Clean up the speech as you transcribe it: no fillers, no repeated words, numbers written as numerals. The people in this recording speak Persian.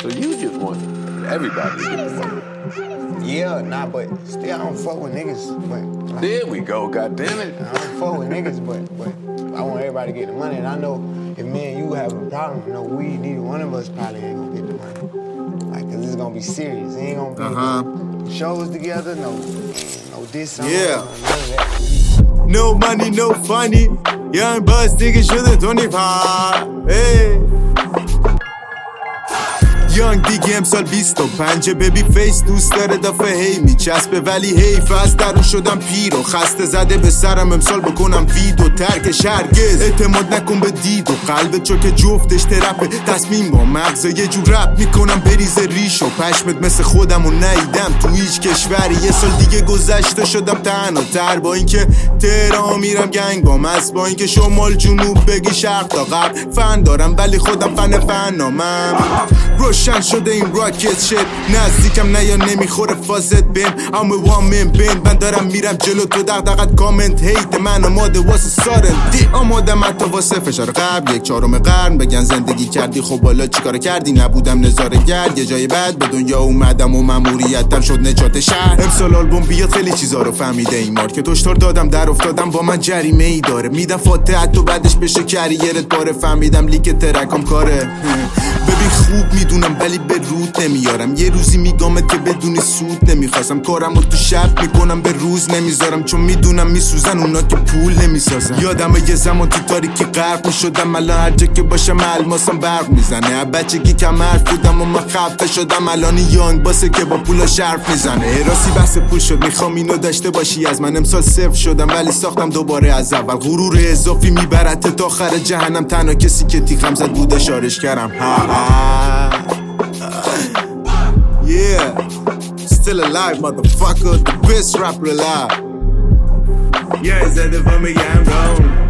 So you just want everybody to get the money. Yeah, nah, but still I don't fuck with niggas. But like, There we go, goddammit. I don't fuck with niggas, but I want everybody to get the money. And I know if me and you have a problem, you know, neither one of us probably ain't gonna get the money. Like, cause it's gonna be serious. It ain't gonna be shows together, no this song, none of that. No money, no funny. Young Buzz دیگه شده 25. Hey. یانگ دیگه امسال 25 ببی فیس دوست داره دافه هی میچسبه ولی حیف از درون شدم پیر و خسته زده به سرم امسال بکنم ویدو ترکش هرگز اعتماد نکن به دید و قلبت چو که جفتش ترپه تصمیم با مغزه یه جور رپ میکنم بریز ریش و پشمت مثل خودم و نیدم تو هیچ کشوری یه سال دیگه گذشته شدم تنها تر با اینکه تهران میرم گنگ با مست با اینکه شمال جنوب بگی شرق تا غرب فن دارم ولی خودم فنامم روشن شده این راکت شد نزدیکم نه یا نمیخوره فازت بین I'm a one man band من دارم میرم جلو تو دقدقت کامنت هیت من آماده واسه سارن دی آمادم حتی واسه فشار قبل 1/4 قرن بگن زندگی کردی خب بالا چیکار کردی نبودم نظاره گرد یه جای بعد به دنیا اومدم و ماموریتم شد نجات شهر امسال آلبوم بیاد خیلی چیزا رو فهمیده این مارکت هشدار دادم در افتادم با من جریمه ای داره میدم فاتحه تو بعدش بشه کریرت باره فهمیدم لیک ترکام کاره ببین خوب میدونم ولی به رود نمیارم یه روزی میگامت که بدونی سود نمیخواستم کارم رو تو شب میکنم به روز نمیذارم چون میدونم میسوزن اونا که پول نمیسازن یادم یه زمان تو تاریکی غرق میشدم الان هر جا که باشم الماسم برق میزنه بچگی کم حرف بودم و من خفه شدم الان یانگ باسه که با پولا شرف میزنه راستی بحث پول شد میخوام اینو داشته باشی از من امسال صفر شدم ولی ساختم دوباره از اول غرور اضافی میبرت تا آخر جهنم تنها کسی که تیغم زد بود اشارش کردم Yeah, still alive, motherfucker, the best rapper alive. Yeah, is that the for me? Yeah, I'm gone.